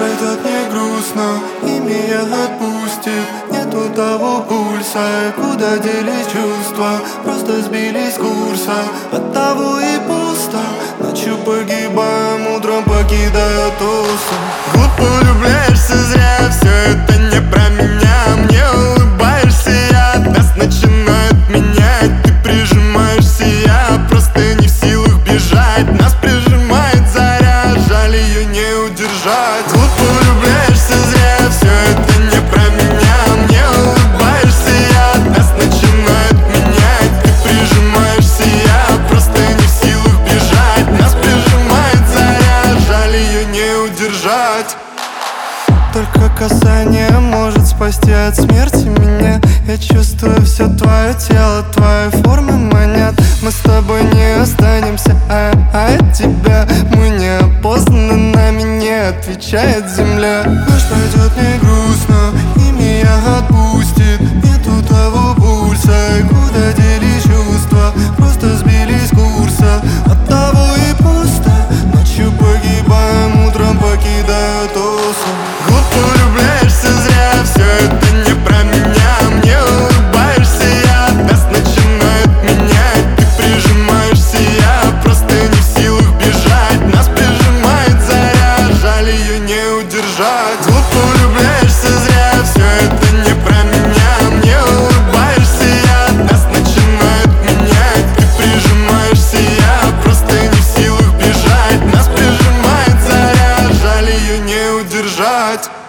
пройдет не грустно, и меня отпустит. Нету того пульса, куда делись чувства, просто сбились с курса. Оттого и пусто, ночью погибаем, утром покидая тусу. Глупо влюбляешься зря, все это не про меня. Мне улыбаешься, я нас начинает менять. Ты прижимаешься, я просто не в силах бежать. Нас прижимает заря, жаль ее не удержать. Глупо влюбляешься зря, все это не про меня. Мне улыбаешься, я нас начинает менять. Ты прижимаешься, я просто не в силах бежать. Нас прижимает заря, жаль ее не удержать. Только касание может спасти от смерти меня. Я чувствую все твое тело, твои формы манят. Мы с тобой не останемся, а от тебя мы неопознаны, нами не отвечает земля. Ночь пройдет не грустно, и меня отпустит. Нету того пульса, куда делись чувства, просто сбились с курса. Оттого и пусто, ночью погибаем, утром покидая тусу. Глупо влюбляешься зря, все это не про меня. Мне улыбаешься, я нас начинает менять. Ты прижимаешься, я просто не в силах бежать. Нас прижимает заря, жаль ее не удержать. Глупо влюбляешься зря, все это не про меня. Мне улыбаешься, я нас начинает менять. Ты прижимаешься, я просто не в силах бежать. Нас прижимает заря, жаль ее не удержать.